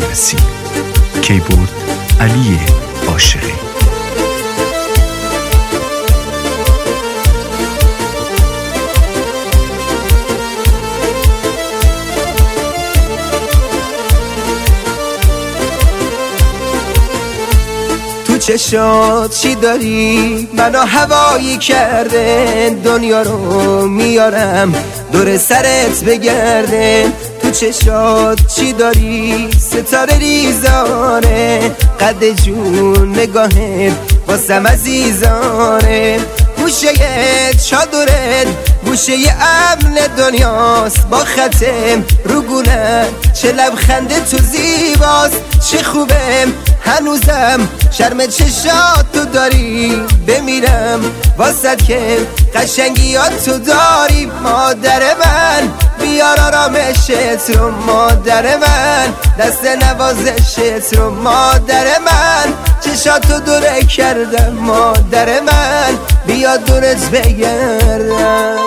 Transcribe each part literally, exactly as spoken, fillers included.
مهندسی. کیبورد علی عاشقی. چشات چی داری منو هوایی کرده، دنیا رو میارم دور سرت بگرده. تو چشات چی داری ستاره ریزانه، قد جون نگاهت واسم عزیزانه. گوشه چادرت گوشه امن دنیاست، با ختم رو گونه چه لبخنده تو زیباست. چه خوبه هنوزم شرم چشات تو داری، بمیرم واسد که قشنگیات تو داری. مادر من بیار آرامشت رو، مادر من دست نوازشت رو، مادر من چشاتو دوره کردم، مادر من بیا دورت بگردم.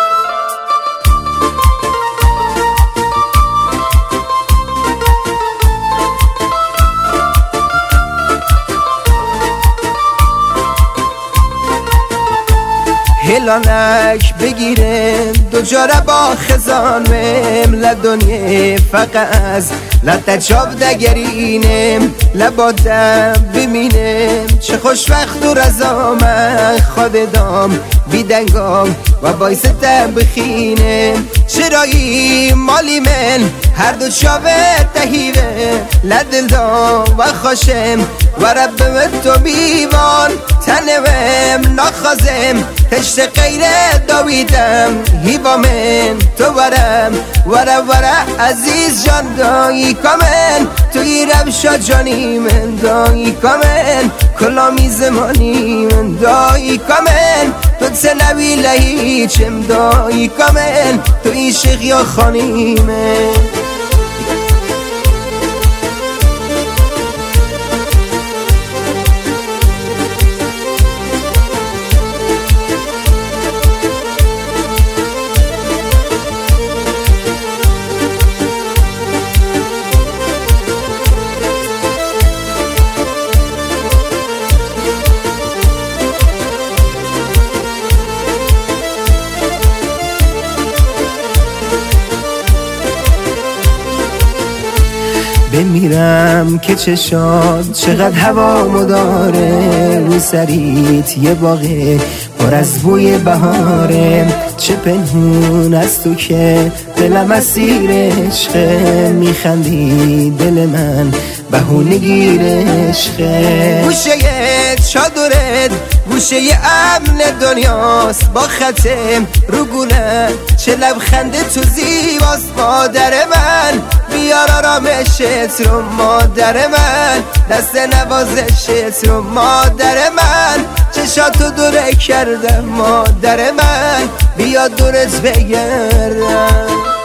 هلانک بگیرم دو جاره با خزانم، لدنیه فقط لطچاب دگرینم. لبادم ببینم چه خوش وقت و رزامن، خود دام بیدنگام و بایستم بخینم. چرایی مالی من هر دو چاوه تهیوه، لدل دام و خوشم و ربم تو بیوان. تنوم نخوازم تشت غیره داویدم، هیوا من تو ورم وره وره عزیز جان دایی کامن. توی ربشا جانی من دایی کامن، کلامی زمانی من دایی کامن. تو تنوی لهیچم دایی کامن، توی شیخ خانی من. بمیرم که چشات چقدر هوا مداره، رو سریت یه باغه پر از بوی بهاره. چه پنهون از تو که دلم اسیر عشقه، میخندی دل من بهونه گیر عشقه. گوشه چادرت گوشه امن دنیاست، با ختم رو گونه چه لبخنده تو زیباست. مادر من بیار آرامشت رو، مادر من دست نوازشت رو، مادر من چشاتو دوره کردم، مادر من بیا دورت بگردم.